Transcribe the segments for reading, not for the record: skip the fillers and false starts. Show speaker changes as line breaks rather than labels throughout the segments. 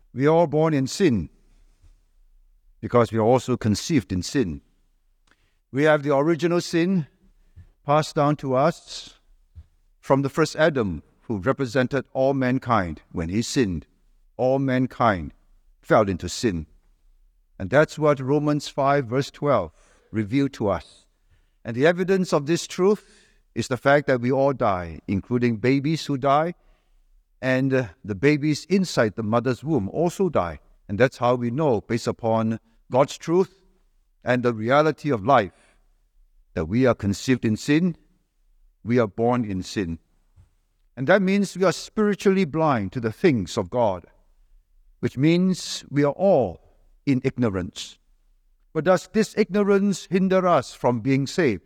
We are all born in sin because we are also conceived in sin. We have the original sin passed down to us from the first Adam, who represented all mankind. When he sinned, all mankind fell into sin. And that's what Romans 5 verse 12 revealed to us. And the evidence of this truth is the fact that we all die, including babies who die, and the babies inside the mother's womb also die. And that's how we know, based upon God's truth and the reality of life, that we are conceived in sin, we are born in sin. And that means we are spiritually blind to the things of God, which means we are all in ignorance. But does this ignorance hinder us from being saved?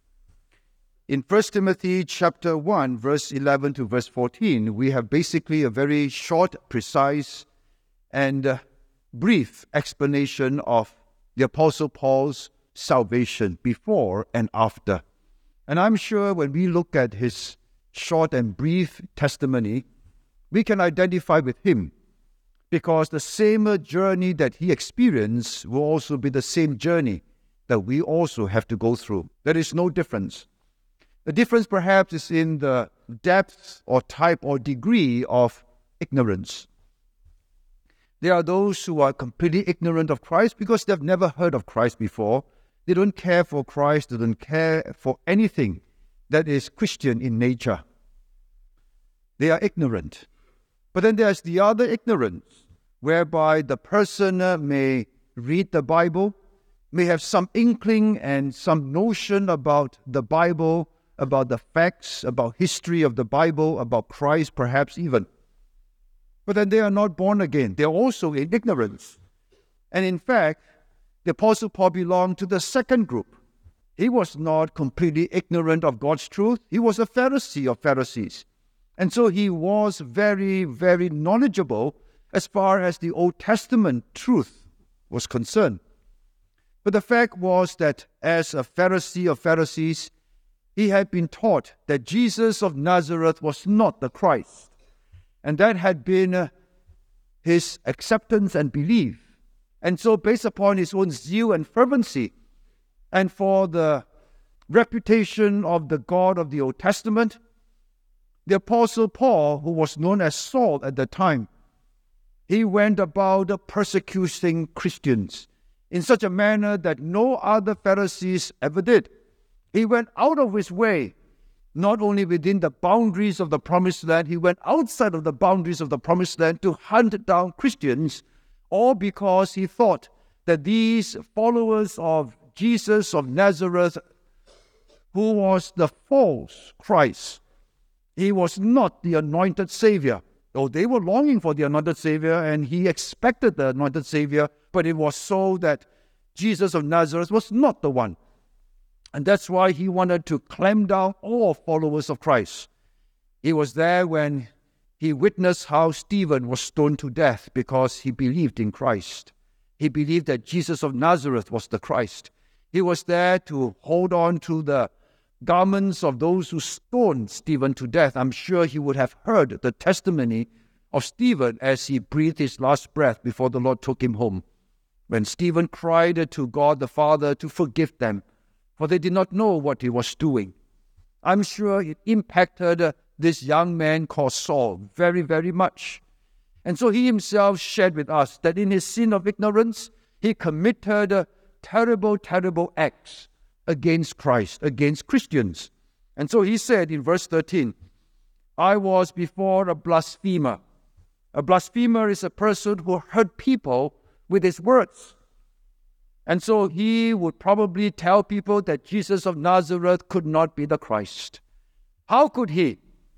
In 1 Timothy chapter 1, verse 11 to verse 14, we have basically a very short, precise, and brief explanation of the Apostle Paul's salvation before and after. And I'm sure when we look at his short and brief testimony, we can identify with him, because the same journey that he experienced will also be the same journey that we also have to go through. There is no difference. The difference perhaps is in the depth or type or degree of ignorance. There are those who are completely ignorant of Christ because they've never heard of Christ before. They don't care for Christ, they don't care for anything that is Christian in nature. They are ignorant. But then there's the other ignorance, whereby the person may read the Bible, may have some inkling and some notion about the Bible, about the facts, about history of the Bible, about Christ perhaps even. But then they are not born again. They are also in ignorance. And in fact, the Apostle Paul belonged to the second group. He was not completely ignorant of God's truth. He was a Pharisee of Pharisees. And so he was very, very knowledgeable as far as the Old Testament truth was concerned. But the fact was that as a Pharisee of Pharisees, he had been taught that Jesus of Nazareth was not the Christ. And that had been his acceptance and belief. And so based upon his own zeal and fervency, and for the reputation of the God of the Old Testament, the Apostle Paul, who was known as Saul at the time, he went about persecuting Christians in such a manner that no other Pharisees ever did. He went out of his way, not only within the boundaries of the Promised Land, he went outside of the boundaries of the Promised Land to hunt down Christians, all because he thought that these followers of Jesus of Nazareth, who was the false Christ, he was not the anointed Savior. Though they were longing for the anointed Savior, and he expected the anointed Savior, but it was so that Jesus of Nazareth was not the one. And that's why he wanted to clamp down all followers of Christ. He was there when he witnessed how Stephen was stoned to death because he believed in Christ. He believed that Jesus of Nazareth was the Christ. He was there to hold on to the garments of those who stoned Stephen to death. I'm sure he would have heard the testimony of Stephen as he breathed his last breath before the Lord took him home. When Stephen cried to God the Father to forgive them, for they did not know what he was doing. I'm sure it impacted this young man called Saul very, very much. And so he himself shared with us that in his sin of ignorance, he committed terrible, terrible acts against Christ, against Christians. And so he said in verse 13, I was before a blasphemer. A blasphemer is a person who hurt people with his words. And so he would probably tell people that Jesus of Nazareth could not be the Christ. How could he?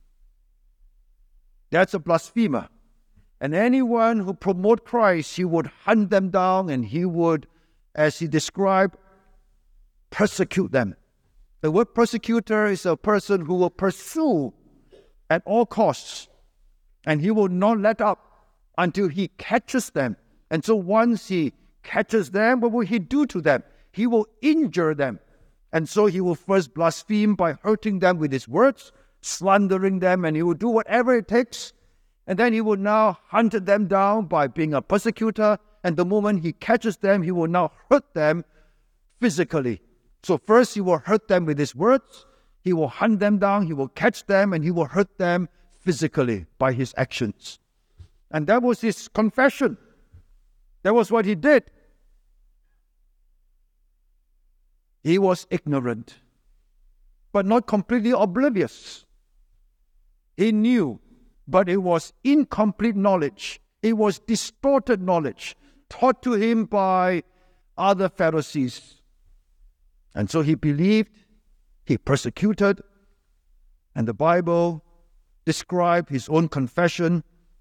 That's a blasphemer. And anyone who promote Christ, he would hunt them down, and he would, as he described, persecute them. The word persecutor is a person who will pursue at all costs, and he will not let up until he catches them. And so once he catches them, what will he do to them? He will injure them. And so he will first blaspheme by hurting them with his words, slandering them, and he will do whatever it takes And then he will now hunt them down by being a persecutor. And the moment he catches them, he will now hurt them physically. So first he will hurt them with his words. He will hunt them down. He will catch them, and he will hurt them physically by his actions. And that was his confession. That was what he did. He was ignorant, but not completely oblivious. He knew, but it was incomplete knowledge. It was distorted knowledge taught to him by other Pharisees. And so he believed, he persecuted, and the Bible described his own confession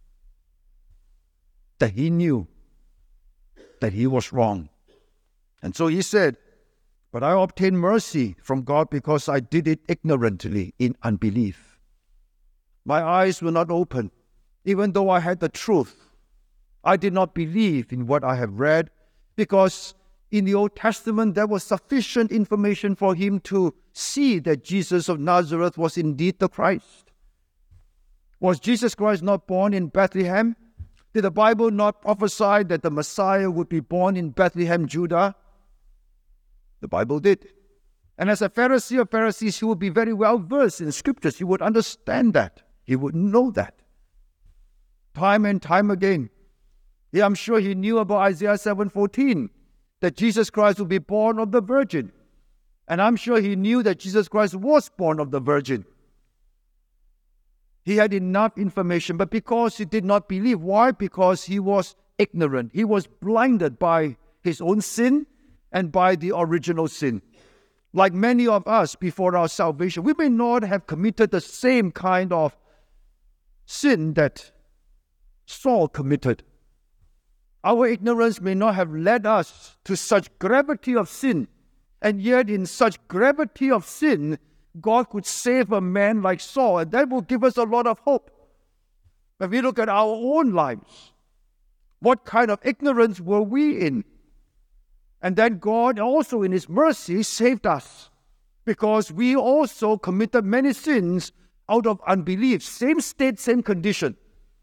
that he knew that he was wrong. And so he said, "But I obtained mercy from God because I did it ignorantly in unbelief. My eyes were not open, even though I had the truth. I did not believe in what I have read, because in the Old Testament there was sufficient information for him to see that Jesus of Nazareth was indeed the Christ. Was Jesus Christ not born in Bethlehem? Did the Bible not prophesy that the Messiah would be born in Bethlehem, Judah? The Bible did. And as a Pharisee of Pharisees, he would be very well versed in Scriptures. He would understand that. He would know that. Time and time again. Yeah, I'm sure he knew about Isaiah 7:14, that Jesus Christ would be born of the Virgin. And I'm sure he knew that Jesus Christ was born of the Virgin. He had enough information, but because he did not believe. Why? Because he was ignorant. He was blinded by his own sin and by the original sin. Like many of us before our salvation, we may not have committed the same kind of sin that Saul committed. Our ignorance may not have led us to such gravity of sin, and yet in such gravity of sin, God could save a man like Saul, and that will give us a lot of hope. When we look at our own lives, what kind of ignorance were we in? And then God also in His mercy saved us, because we also committed many sins out of unbelief. Same state, same condition.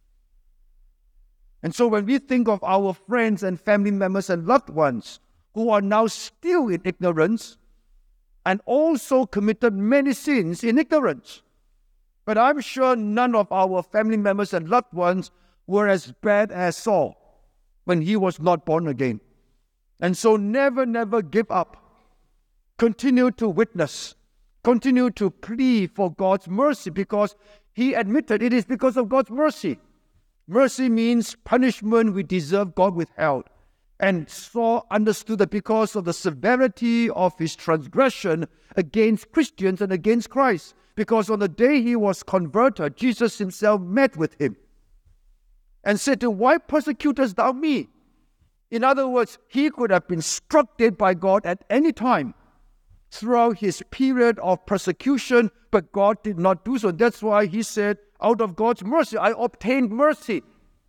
And so when we think of our friends and family members and loved ones who are now still in ignorance and also committed many sins in ignorance, but I'm sure none of our family members and loved ones were as bad as Saul when he was not born again. And so never give up. Continue to witness. Continue to plead for God's mercy, because he admitted it is because of God's mercy. Mercy means punishment we deserve, God withheld. And Saul understood that because of the severity of his transgression against Christians and against Christ, because on the day he was converted, Jesus himself met with him and said to him, "Why persecutest thou me?" In other words, he could have been struck dead by God at any time throughout his period of persecution, but God did not do so. That's why he said, out of God's mercy, I obtained mercy.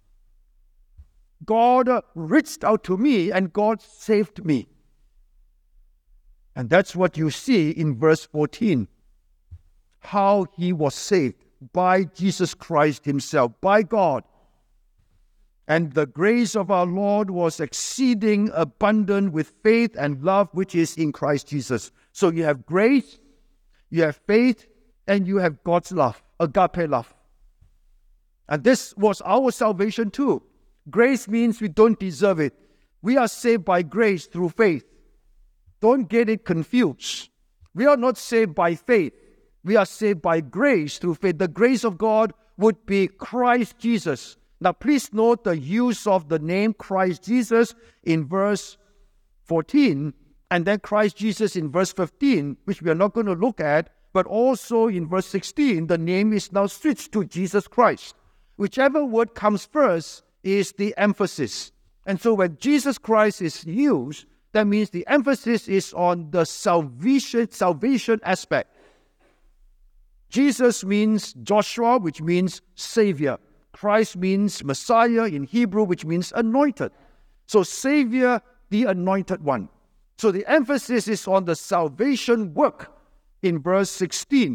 God reached out to me and God saved me. And that's what you see in verse 14. How he was saved by Jesus Christ himself, by God. And the grace of our Lord was exceeding abundant with faith and love which is in Christ Jesus. So you have grace, you have faith, and you have God's love, agape love. And this was our salvation too. Grace means we don't deserve it. We are saved by grace through faith. Don't get it confused. We are not saved by faith. We are saved by grace through faith. The grace of God would be Christ Jesus. Now please note the use of the name Christ Jesus in verse 14, and then Christ Jesus in verse 15, which we are not going to look at, but also in verse 16, the name is now switched to Jesus Christ. Whichever word comes first is the emphasis. And so when Jesus Christ is used, that means the emphasis is on the salvation aspect. Jesus means Joshua, which means Savior. Christ means Messiah in Hebrew, which means anointed. So Savior, the anointed one. So the emphasis is on the salvation work in verse 16.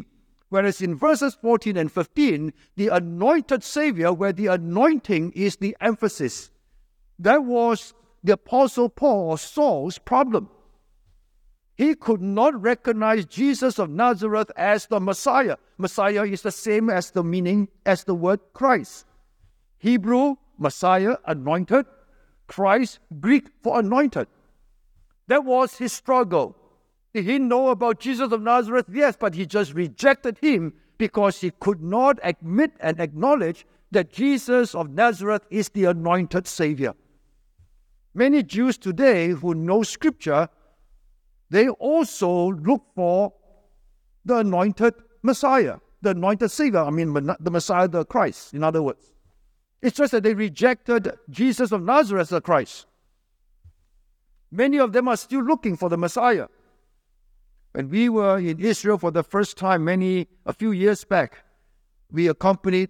Whereas in verses 14 and 15, the anointed Savior, where the anointing is the emphasis. That was the Apostle Paul, or Saul's, problem. He could not recognize Jesus of Nazareth as the Messiah. Messiah is the same as the meaning as the word Christ. Hebrew, Messiah, anointed. Christ, Greek for anointed. That was his struggle. Did he know about Jesus of Nazareth? Yes, but he just rejected him because he could not admit and acknowledge that Jesus of Nazareth is the anointed Savior. Many Jews today who know Scripture, they also look for the anointed Messiah, the anointed Savior, the Messiah, the Christ, in other words. It's just that they rejected Jesus of Nazareth as the Christ. Many of them are still looking for the Messiah. When we were in Israel for the first time a few years back, we accompanied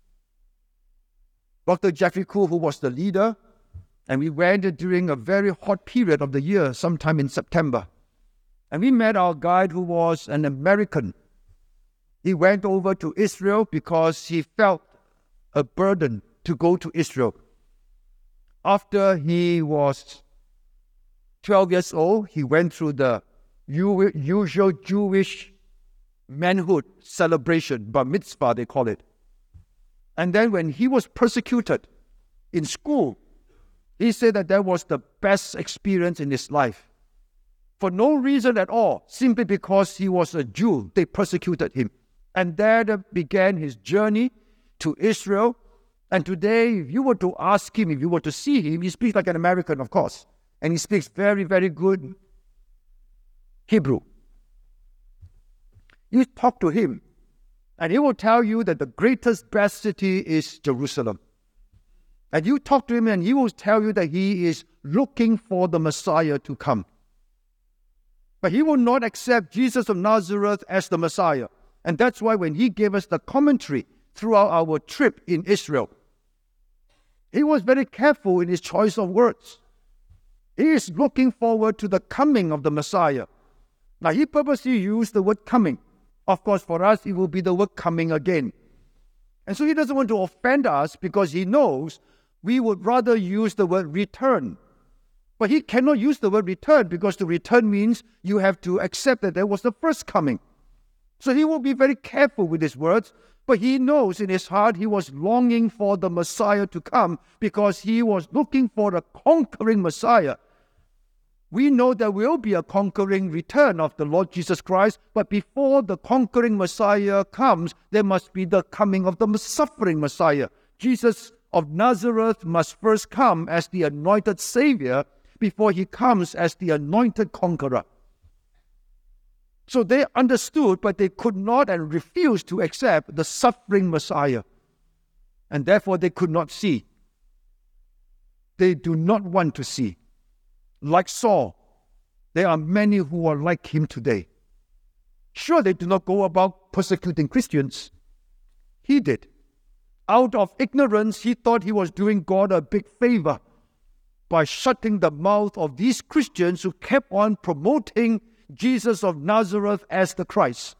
Dr. Jeffrey Koo, who was the leader, and we went during a very hot period of the year, sometime in September. And we met our guide who was an American. He went over to Israel because he felt a burden to go to Israel. After he was 12 years old, he went through the usual Jewish manhood celebration, bar mitzvah they call it. And then when he was persecuted in school, he said that was the best experience in his life. For no reason at all, simply because he was a Jew, they persecuted him. And there began his journey to Israel. And today, if you were to ask him, if you were to see him, he speaks like an American, of course. And he speaks very, very good Hebrew. You talk to him, and he will tell you that the greatest, best city is Jerusalem. And you talk to him, and he will tell you that he is looking for the Messiah to come. But he will not accept Jesus of Nazareth as the Messiah. And that's why when he gave us the commentary throughout our trip in Israel, he was very careful in his choice of words. He is looking forward to the coming of the Messiah. Now, he purposely used the word coming. Of course, for us, it will be the word coming again. And so he doesn't want to offend us because he knows we would rather use the word return. But he cannot use the word return because the return means you have to accept that there was the first coming. So he will be very careful with his words. But he knows in his heart he was longing for the Messiah to come because he was looking for a conquering Messiah. We know there will be a conquering return of the Lord Jesus Christ, but before the conquering Messiah comes, there must be the coming of the suffering Messiah. Jesus of Nazareth must first come as the anointed Savior before he comes as the anointed conqueror. So they understood, but they could not and refused to accept the suffering Messiah. And therefore they could not see. They do not want to see. Like Saul, there are many who are like him today. Sure, they do not go about persecuting Christians. He did. Out of ignorance, he thought he was doing God a big favor by shutting the mouth of these Christians who kept on promoting Jesus of Nazareth as the Christ.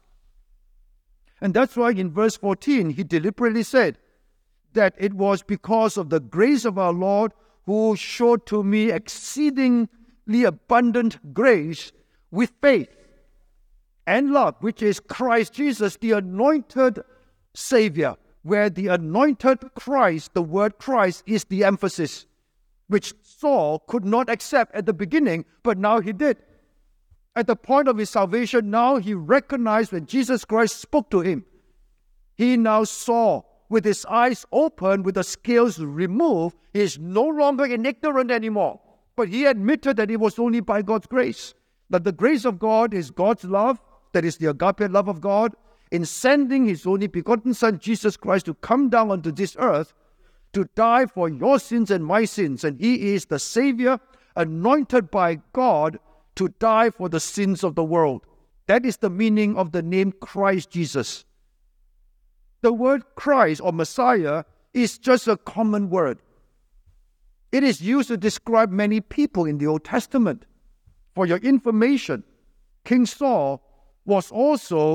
And that's why in verse 14, he deliberately said that it was because of the grace of our Lord who showed to me exceedingly abundant grace with faith and love, which is Christ Jesus, the anointed Savior, where the anointed Christ, the word Christ, is the emphasis, which Saul could not accept at the beginning, but now he did. At the point of his salvation, now he recognized when Jesus Christ spoke to him. He now saw with his eyes open, with the scales removed. He is no longer ignorant anymore. But he admitted that it was only by God's grace. That the grace of God is God's love, that is the agape love of God, in sending his only begotten Son, Jesus Christ, to come down onto this earth to die for your sins and my sins. And he is the Savior, anointed by God to die for the sins of the world. That is the meaning of the name Christ Jesus. The word Christ or Messiah is just a common word. It is used to describe many people in the Old Testament. For your information, King Saul was also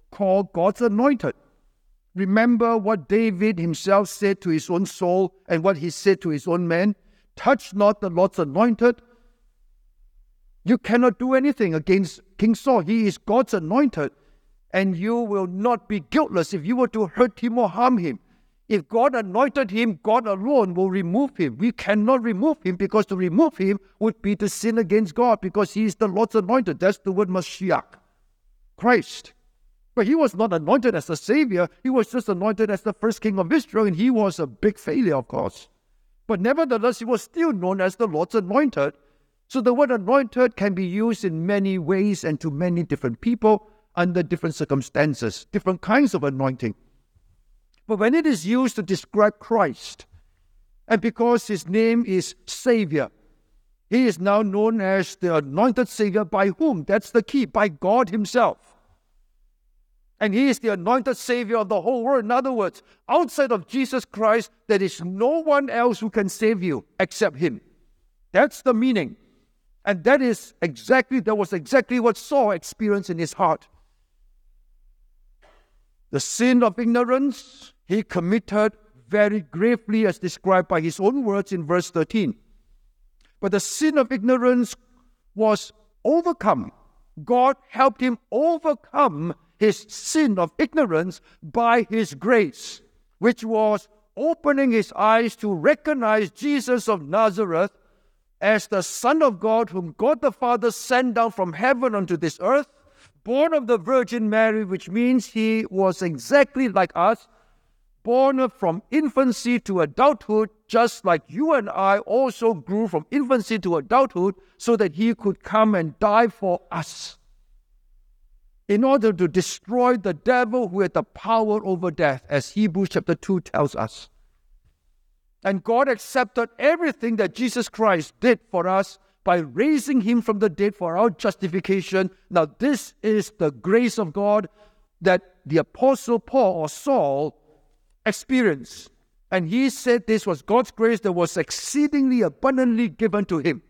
called God's anointed. Remember what David himself said to his own soul and what he said to his own men. Touch not the Lord's anointed. You cannot do anything against King Saul. He is God's anointed, and you will not be guiltless if you were to hurt him or harm him. If God anointed him, God alone will remove him. We cannot remove him, because to remove him would be to sin against God, because he is the Lord's anointed. That's the word Mashiach, Christ. But he was not anointed as a savior. He was just anointed as the first king of Israel, and he was a big failure, of course. But nevertheless, he was still known as the Lord's anointed. So the word anointed can be used in many ways and to many different people under different circumstances, different kinds of anointing. But when it is used to describe Christ, and because his name is Savior, he is now known as the anointed Savior. By whom? That's the key. By God himself. And he is the anointed Savior of the whole world. In other words, outside of Jesus Christ, there is no one else who can save you except him. That's the meaning. And that was exactly what Saul experienced in his heart. The sin of ignorance he committed very gravely, as described by his own words in verse 13. But the sin of ignorance was overcome. God helped him overcome his sin of ignorance by his grace, which was opening his eyes to recognize Jesus of Nazareth as the Son of God, whom God the Father sent down from heaven unto this earth, born of the Virgin Mary, which means he was exactly like us, born from infancy to adulthood, just like you and I also grew from infancy to adulthood, so that he could come and die for us, in order to destroy the devil who had the power over death, as Hebrews chapter 2 tells us. And God accepted everything that Jesus Christ did for us by raising him from the dead for our justification. Now this is the grace of God that the Apostle Paul, or Saul, experienced. And he said this was God's grace that was exceedingly abundantly given to him.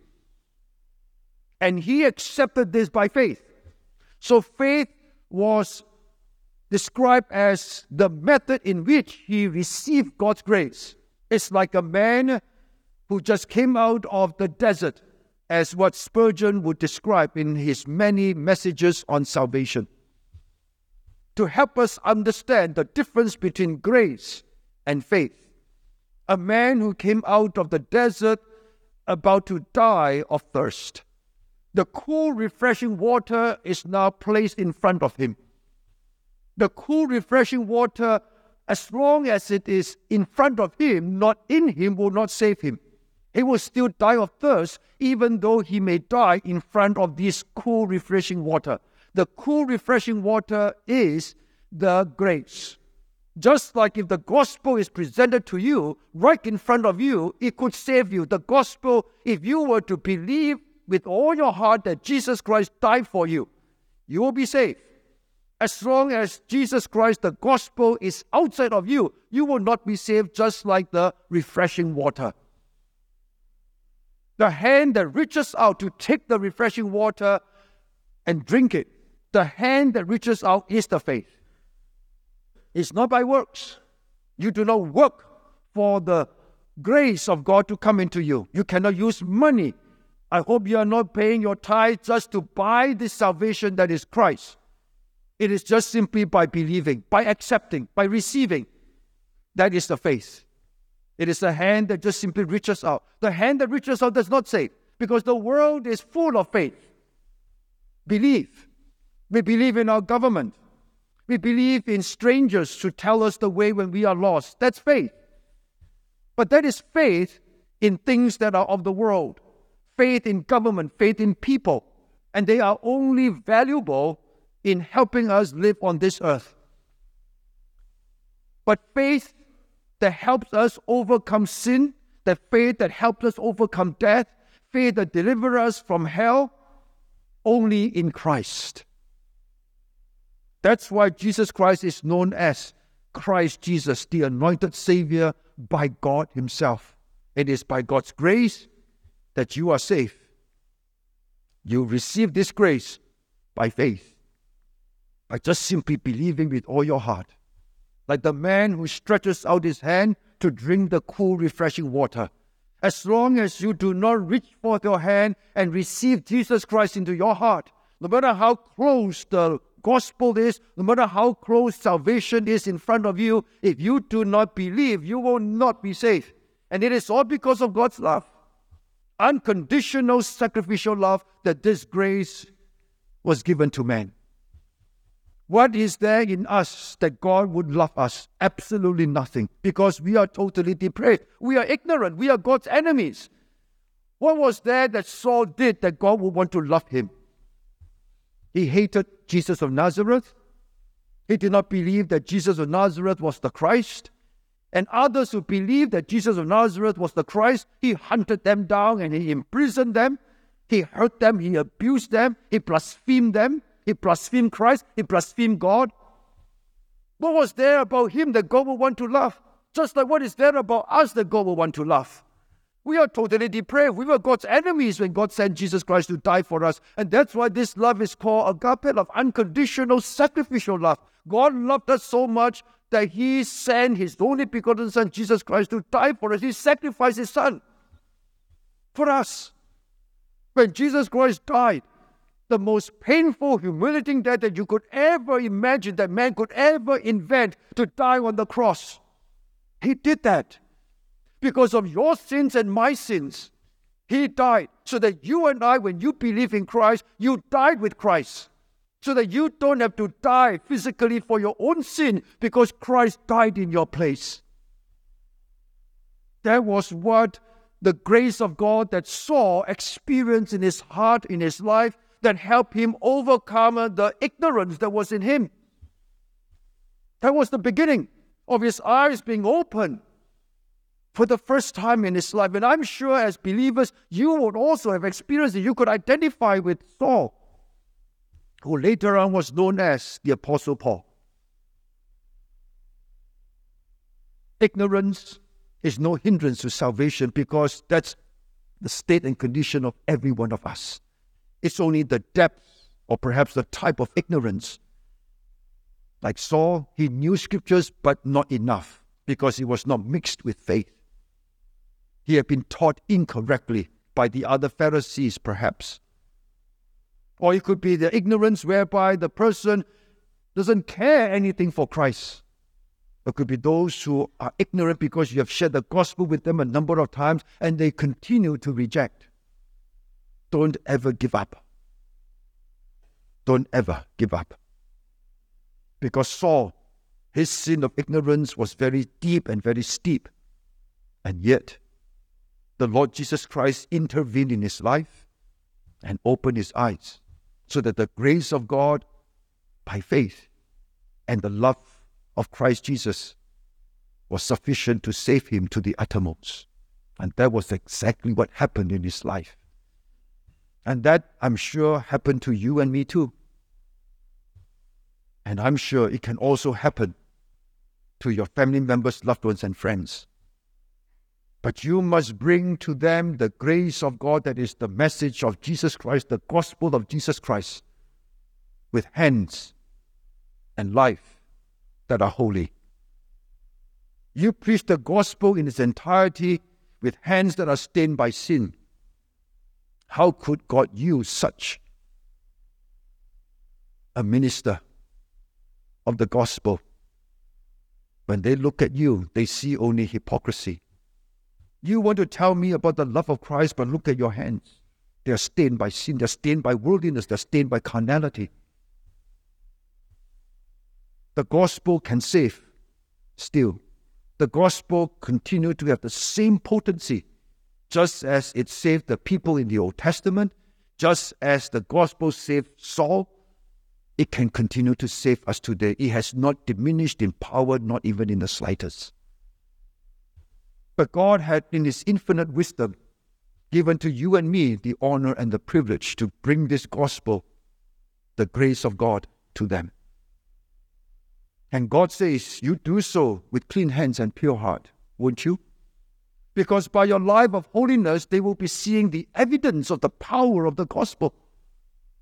And he accepted this by faith. So faith was described as the method in which he received God's grace. It's like a man who just came out of the desert, as what Spurgeon would describe in his many messages on salvation, to help us understand the difference between grace and faith. A man who came out of the desert about to die of thirst. The cool, refreshing water is now placed in front of him. The cool, refreshing water, as long as it is in front of him, not in him, will not save him. He will still die of thirst, even though he may die in front of this cool, refreshing water. The cool, refreshing water is the grace. Just like if the gospel is presented to you, right in front of you, it could save you. The gospel, if you were to believe with all your heart that Jesus Christ died for you, you will be saved. As long as Jesus Christ, the gospel, is outside of you, you will not be saved, just like the refreshing water. The hand that reaches out to take the refreshing water and drink it, the hand that reaches out is the faith. It's not by works. You do not work for the grace of God to come into you. You cannot use money. I hope you are not paying your tithe just to buy this salvation that is Christ. It is just simply by believing, by accepting, by receiving. That is the faith. It is the hand that just simply reaches out. The hand that reaches out does not save, because the world is full of faith. Believe. We believe in our government. We believe in strangers to tell us the way when we are lost. That's faith. But that is faith in things that are of the world. Faith in government, faith in people. And they are only valuable in helping us live on this earth. But faith that helps us overcome sin, that faith that helps us overcome death, faith that delivers us from hell, only in Christ. That's why Jesus Christ is known as Christ Jesus, the anointed Savior by God himself. It is by God's grace that you are saved. You receive this grace by faith. by just simply believing with all your heart. Like the man who stretches out his hand to drink the cool, refreshing water. As long as you do not reach forth your hand and receive Jesus Christ into your heart, no matter how close the gospel is, no matter how close salvation is in front of you, if you do not believe, you will not be saved. And it is all because of God's love. Unconditional sacrificial love, that this grace was given to man. What is there in us that God would love us? Absolutely nothing, because we are totally depraved. We are ignorant. We are God's enemies. What was there that Saul did that God would want to love him? He hated Jesus of Nazareth. He did not believe that Jesus of Nazareth was the Christ. And others who believed that Jesus of Nazareth was the Christ, he hunted them down and he imprisoned them. He hurt them, he abused them, he blasphemed them. He blasphemed Christ, he blasphemed God. What was there about him that God would want to love? Just like what is there about us that God would want to love? We are totally depraved. We were God's enemies when God sent Jesus Christ to die for us. And that's why this love is called agape love, unconditional sacrificial love. God loved us so much that he sent his only begotten Son, Jesus Christ, to die for us. He sacrificed his Son for us. When Jesus Christ died, the most painful, humiliating death that you could ever imagine, that man could ever invent, to die on the cross. He did that because of your sins and my sins. He died so that you and I, when you believe in Christ, you died with Christ. So that you don't have to die physically for your own sin, because Christ died in your place. That was what the grace of God that Saul experienced in his heart, in his life, that helped him overcome the ignorance that was in him. That was the beginning of his eyes being opened for the first time in his life. And I'm sure as believers, you would also have experienced it. You could identify with Saul, who later on was known as the Apostle Paul. Ignorance is no hindrance to salvation, because that's the state and condition of every one of us. It's only the depth or perhaps the type of ignorance. Like Saul, he knew scriptures but not enough, because he was not mixed with faith. He had been taught incorrectly by the other Pharisees perhaps. Or it could be the ignorance whereby the person doesn't care anything for Christ. It could be those who are ignorant because you have shared the gospel with them a number of times and they continue to reject. Don't ever give up. Don't ever give up. Because Saul, his sin of ignorance was very deep and very steep. And yet, the Lord Jesus Christ intervened in his life and opened his eyes, so that the grace of God by faith and the love of Christ Jesus was sufficient to save him to the uttermost. And that was exactly what happened in his life. And that, I'm sure, happened to you and me too. And I'm sure it can also happen to your family members, loved ones, and friends. But you must bring to them the grace of God, that is the message of Jesus Christ, the gospel of Jesus Christ, with hands and life that are holy. You preach the gospel in its entirety with hands that are stained by sin. How could God use such a minister of the gospel? When they look at you, they see only hypocrisy. You want to tell me about the love of Christ, but look at your hands. They are stained by sin, they are stained by worldliness, they are stained by carnality. The gospel can save still. The gospel continues to have the same potency, just as it saved the people in the Old Testament, just as the gospel saved Saul. It can continue to save us today. It has not diminished in power, not even in the slightest. But God had, in his infinite wisdom, given to you and me the honor and the privilege to bring this gospel, the grace of God, to them. And God says, you do so with clean hands and pure heart, won't you? Because by your life of holiness, they will be seeing the evidence of the power of the gospel.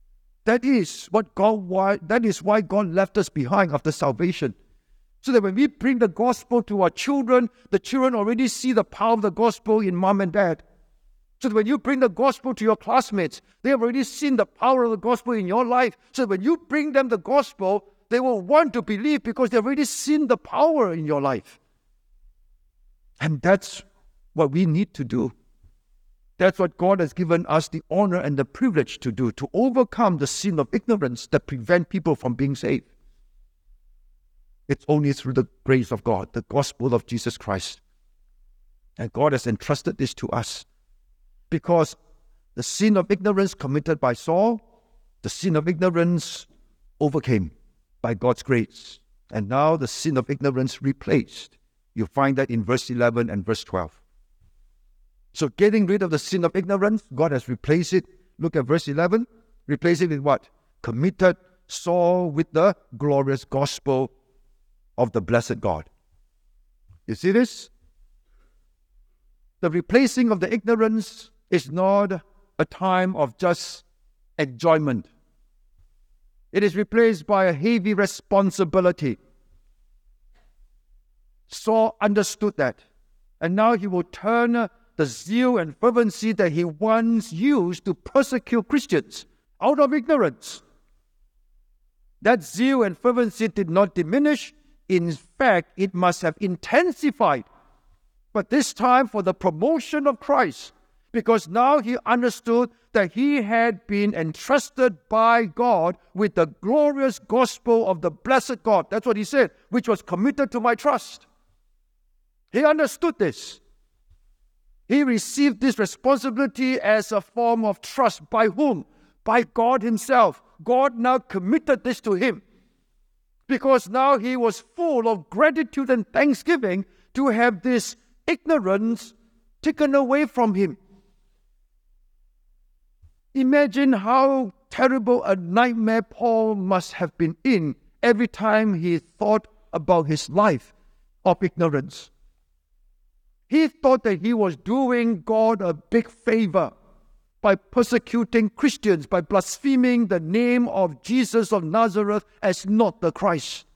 That is why God left us behind after salvation. So that when we bring the gospel to our children, the children already see the power of the gospel in mom and dad. So that when you bring the gospel to your classmates, they have already seen the power of the gospel in your life. So that when you bring them the gospel, they will want to believe because they've already seen the power in your life. And that's what we need to do. That's what God has given us the honor and the privilege to do, to overcome the sin of ignorance that prevent people from being saved. It's only through the grace of God, the gospel of Jesus Christ. And God has entrusted this to us. Because the sin of ignorance committed by Saul, the sin of ignorance overcame by God's grace. And now the sin of ignorance replaced. You find that in verse 11 and verse 12. So getting rid of the sin of ignorance, God has replaced it. Look at verse 11. Replace it with what? Committed Saul with the glorious gospel of the blessed God. You see this? The replacing of the ignorance is not a time of just enjoyment. It is replaced by a heavy responsibility. Saul understood that. And now he will turn the zeal and fervency that he once used to persecute Christians out of ignorance. That zeal and fervency did not diminish. In fact, it must have intensified. But this time for the promotion of Christ. Because now he understood that he had been entrusted by God with the glorious gospel of the blessed God. That's what he said, which was committed to my trust. He understood this. He received this responsibility as a form of trust. By whom? By God himself. God now committed this to him. Because now he was full of gratitude and thanksgiving to have this ignorance taken away from him. Imagine how terrible a nightmare Paul must have been in every time he thought about his life of ignorance. He thought that he was doing God a big favor by persecuting Christians, by blaspheming the name of Jesus of Nazareth as not the Christ.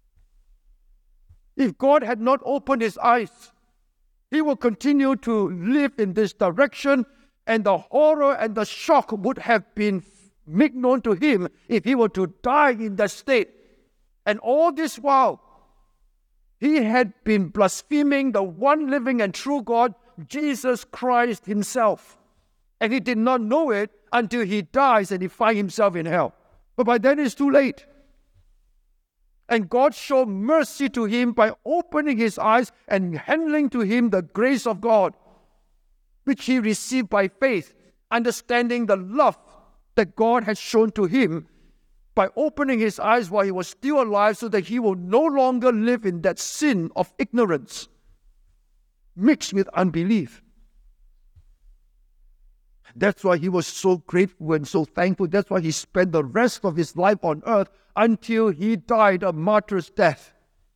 If God had not opened his eyes, he would continue to live in this direction, and the horror and the shock would have been made known to him if he were to die in that state. And all this while, he had been blaspheming the one living and true God, Jesus Christ himself. And he did not know it until he dies and he finds himself in hell. But by then it's too late. And God showed mercy to him by opening his eyes and handing to him the grace of God, which he received by faith, understanding the love that God had shown to him by opening his eyes while he was still alive, so that he will no longer live in that sin of ignorance mixed with unbelief. That's why he was so grateful and so thankful. That's why he spent the rest of his life on earth until he died a martyr's death,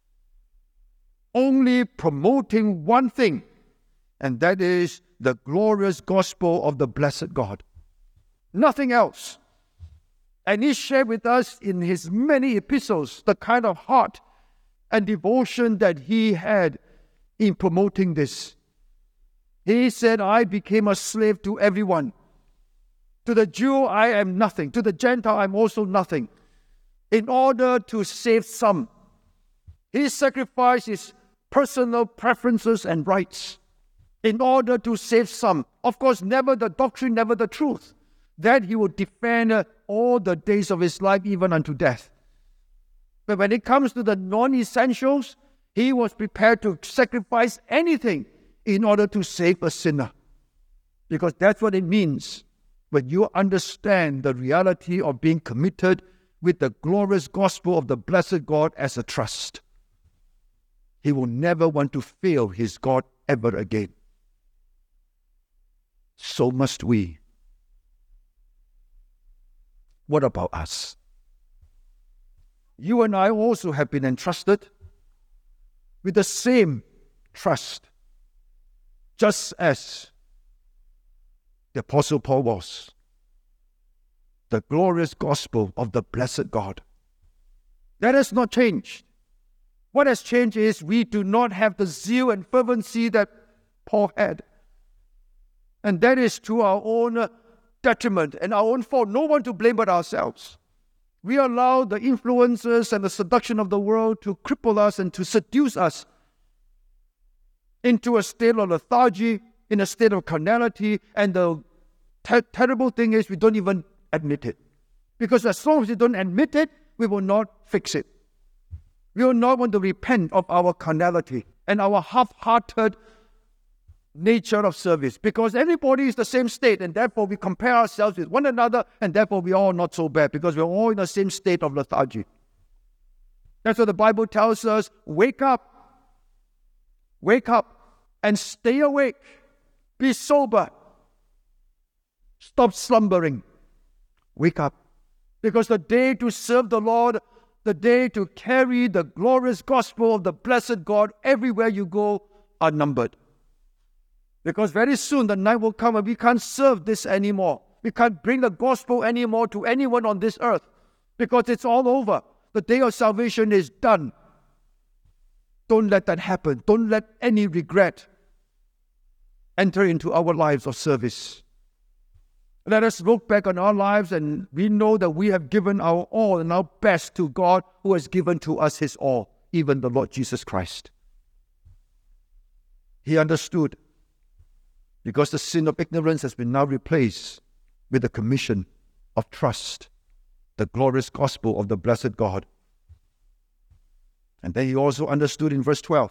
only promoting one thing, and that is the glorious gospel of the blessed God. Nothing else. And he shared with us in his many epistles the kind of heart and devotion that he had in promoting this. He said, I became a slave to everyone. To the Jew, I am nothing. To the Gentile, I am also nothing. In order to save some, he sacrificed his personal preferences and rights in order to save some. Of course, never the doctrine, never the truth. That he would defend all the days of his life, even unto death. But when it comes to the non-essentials, he was prepared to sacrifice anything in order to save a sinner. Because that's what it means when you understand the reality of being committed with the glorious gospel of the blessed God as a trust. He will never want to fail his God ever again. So must we. What about us? You and I also have been entrusted with the same trust, just as the Apostle Paul was. the glorious gospel of the blessed God. That has not changed. What has changed is we do not have the zeal and fervency that Paul had. And that is to our own detriment and our own fault. No one to blame but ourselves. We allow the influences and the seduction of the world to cripple us and to seduce us into a state of lethargy, in a state of carnality. And the terrible thing is we don't even admit it. Because as long as we don't admit it, we will not fix it. We will not want to repent of our carnality and our half-hearted nature of service, because everybody is the same state, and therefore we compare ourselves with one another, and therefore we are all not so bad because we're all in the same state of lethargy. That's what the Bible tells us. Wake up and stay awake. Be sober. Stop slumbering. Wake up, because the day to serve the Lord, the day to carry the glorious gospel of the blessed God everywhere you go, are numbered. Because very soon the night will come and we can't serve this anymore. We can't bring the gospel anymore to anyone on this earth, because it's all over. The day of salvation is done. Don't let that happen. Don't let any regret enter into our lives of service. Let us look back on our lives and we know that we have given our all and our best to God, who has given to us His all, even the Lord Jesus Christ. He understood, because the sin of ignorance has been now replaced with the commission of trust, the glorious gospel of the blessed God. And then he also understood in verse 12.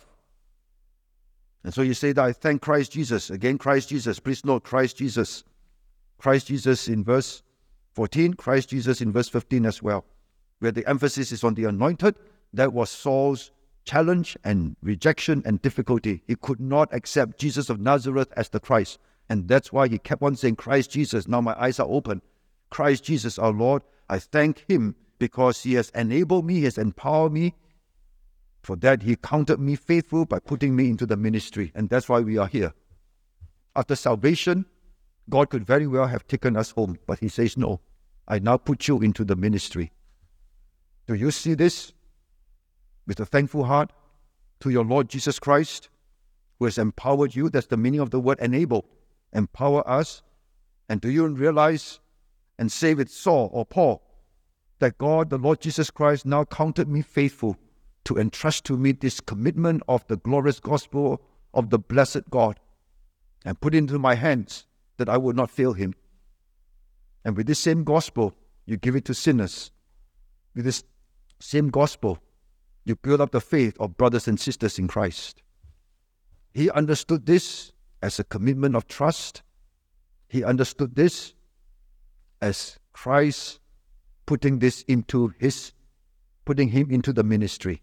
And so you say that I thank Christ Jesus. Again, Christ Jesus. Please note, Christ Jesus. Christ Jesus in verse 14, Christ Jesus in verse 15 as well, where the emphasis is on the anointed. That was Saul's challenge and rejection and difficulty. He could not accept Jesus of Nazareth as the Christ. And that's why he kept on saying, Christ Jesus, now my eyes are open. Christ Jesus our Lord, I thank Him because He has enabled me, He has empowered me. For that He counted me faithful by putting me into the ministry. And that's why we are here. After salvation, God could very well have taken us home. But He says, no, I now put you into the ministry. Do you see this? With a thankful heart to your Lord Jesus Christ, who has empowered you. That's the meaning of the word enable. Empower us. And do you realize and say with Saul or Paul that God, the Lord Jesus Christ, now counted me faithful to entrust to me this commitment of the glorious gospel of the blessed God, and put into my hands that I will not fail Him. And with this same gospel, you give it to sinners. With this same gospel, you build up the faith of brothers and sisters in Christ. He understood this as a commitment of trust. He understood this as Christ putting Him into the ministry.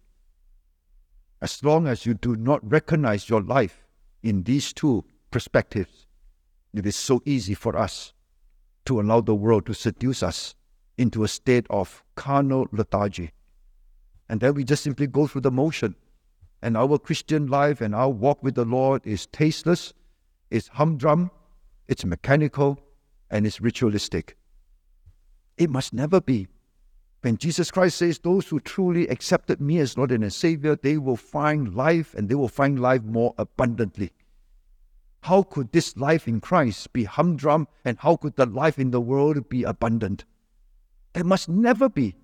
As long as you do not recognize your life in these two perspectives, it is so easy for us to allow the world to seduce us into a state of carnal lethargy. And then we just simply go through the motion. And our Christian life and our walk with the Lord is tasteless, it's humdrum, it's mechanical, and it's ritualistic. It must never be. When Jesus Christ says, those who truly accepted me as Lord and Savior, they will find life, and they will find life more abundantly. How could this life in Christ be humdrum, and how could the life in the world be abundant? It must never be.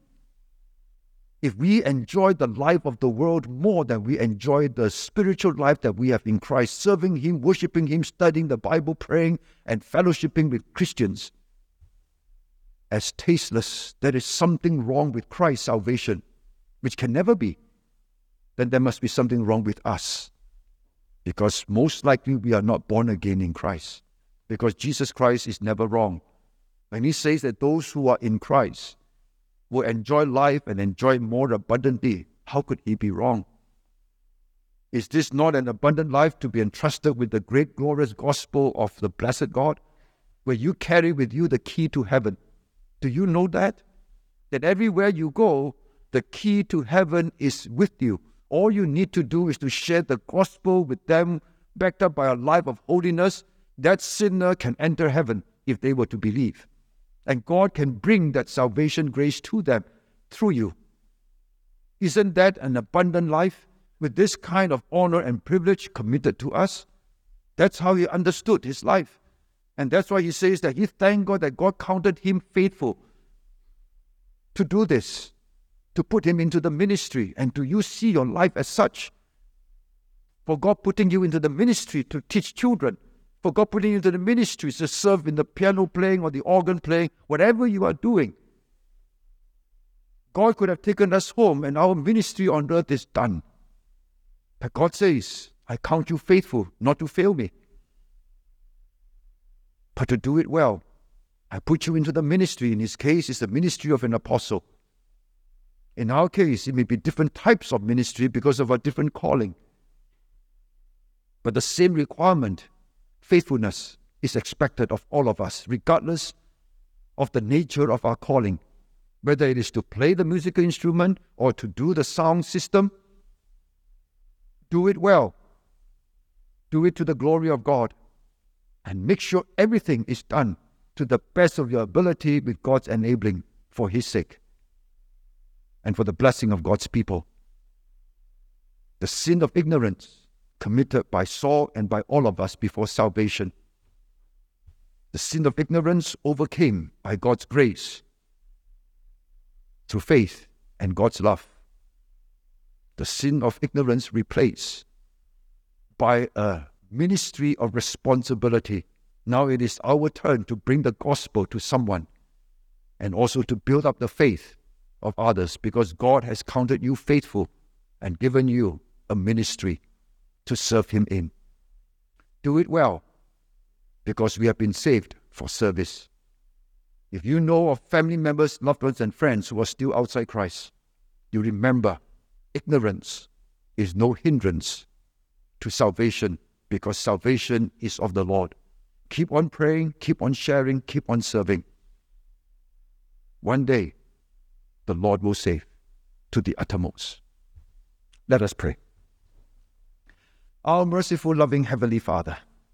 If we enjoy the life of the world more than we enjoy the spiritual life that we have in Christ, serving Him, worshiping Him, studying the Bible, praying, and fellowshipping with Christians, as tasteless, there is something wrong with Christ's salvation, which can never be. Then there must be something wrong with us, because most likely we are not born again in Christ, because Jesus Christ is never wrong. When He says that those who are in Christ will enjoy life and enjoy more abundantly, how could He be wrong? Is this not an abundant life to be entrusted with the great glorious gospel of the blessed God, where you carry with you the key to heaven? Do you know that? That everywhere you go, the key to heaven is with you. All you need to do is to share the gospel with them, backed up by a life of holiness. That sinner can enter heaven if they were to believe. And God can bring that salvation grace to them through you. Isn't that an abundant life with this kind of honor and privilege committed to us? That's how he understood his life. And that's why he says that he thanked God that God counted him faithful to do this, to put him into the ministry. And do you see your life as such? For God putting you into the ministry to teach children, for God putting you into the ministry to serve in the piano playing or the organ playing, whatever you are doing, God could have taken us home and our ministry on earth is done. But God says, I count you faithful not to fail me, but to do it well. I put you into the ministry. In his case, it's the ministry of an apostle. In our case, it may be different types of ministry because of our different calling. But the same requirement, faithfulness, is expected of all of us, regardless of the nature of our calling. Whether it is to play the musical instrument or to do the sound system, do it well. Do it to the glory of God. And make sure everything is done to the best of your ability with God's enabling for his sake and for the blessing of God's people. The sin of ignorance committed by Saul and by all of us before salvation. The sin of ignorance overcame by God's grace through faith and God's love. The sin of ignorance replaced by a ministry of responsibility. Now it is our turn to bring the gospel to someone and also to build up the faith of others, because God has counted you faithful and given you a ministry to serve him in. Do it well, because we have been saved for service. If you know of family members, loved ones, and friends who are still outside Christ, you remember ignorance is no hindrance to salvation, because salvation is of the Lord. Keep on praying, keep on sharing, keep on serving. One day, the Lord will save to the uttermost. Let us pray. Our merciful, loving Heavenly Father,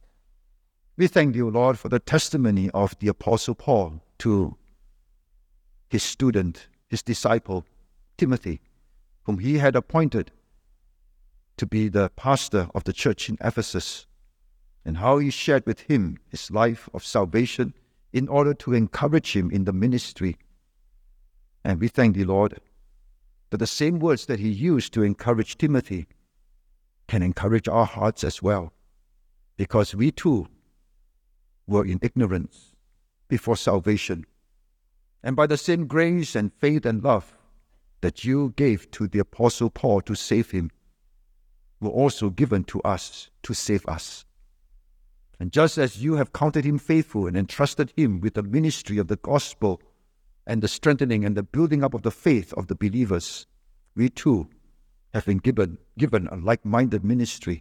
we thank you, Lord, for the testimony of the Apostle Paul to his student, his disciple, Timothy, whom he had appointed to be the pastor of the church in Ephesus, and how he shared with him his life of salvation in order to encourage him in the ministry. And we thank thee, Lord, that the same words that he used to encourage Timothy can encourage our hearts as well, because we too were in ignorance before salvation. And by the same grace and faith and love that you gave to the Apostle Paul to save him, were also given to us to save us. And just as you have counted him faithful and entrusted him with the ministry of the gospel and the strengthening and the building up of the faith of the believers, we too have been given a like-minded ministry.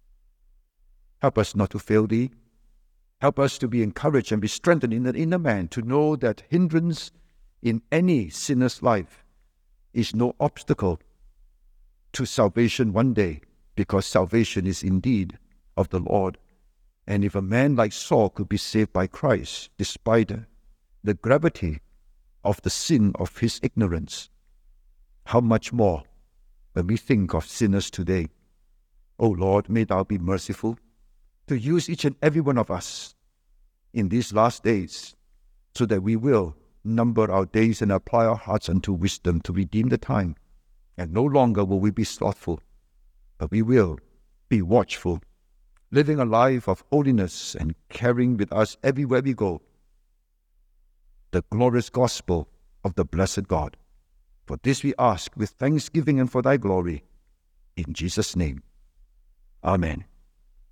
Help us not to fail thee. Help us to be encouraged and be strengthened in the inner man, to know that hindrance in any sinner's life is no obstacle to salvation one day, because salvation is indeed of the Lord. And if a man like Saul could be saved by Christ, despite the gravity of the sin of his ignorance, how much more when we think of sinners today? O Lord, may thou be merciful to use each and every one of us in these last days, so that we will number our days and apply our hearts unto wisdom to redeem the time. And no longer will we be slothful, but we will be watchful, living a life of holiness and carrying with us everywhere we go the glorious gospel of the blessed God. For this we ask with thanksgiving and for thy glory. In Jesus' name. Amen.